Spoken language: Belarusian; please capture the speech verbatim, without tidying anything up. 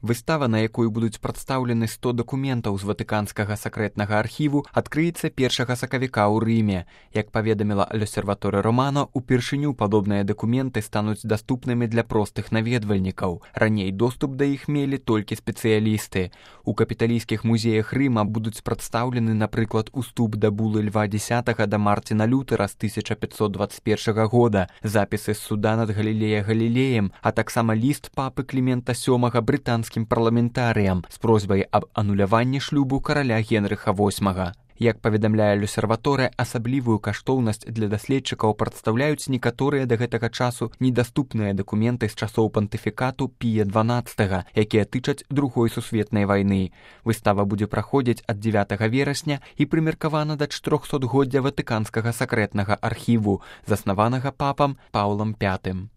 Выстава, на якой будуць прадстаўлены сто дакументаў з ватыканскага сакрэтнага архіву, адкрыецца першага сакавіка ў Рыме. Як паведаміла L'Osservatore Romano, упершыню падобныя дакументы стануць даступнымі для простых наведвальнікаў. Раней доступ да іх мелі толькі спецыялісты. У капіталійскіх музеях Рыма будуць прадстаўлены, напрыклад, уступ да булы Льва Дзесятага да Мартина Лютера з тысяча пятьсот двадцать першага года, запісы з суда над Галілея Галілеем, а таксама ліст папы Клімента сёмага брытанскім парламентарыям з просьбай аб ануляванні шлюбу караля Генрыха восьмага. Як паведамляе L'Osservatore, асаблівую каштоўнасць для даследчыкаў прадстаўляюць некаторыя да гэтага часу недаступныя дакументы з часоў пантыфікату Пія дванаццатага, якія тычаць другой сусветнай вайны. Выстава будзе праходзіць ад дзевятага верасня і прымеркавана да чатырохсотгоддзя ватыканскага сакрэтнага архіву, заснаванага папам Паўлам пятым.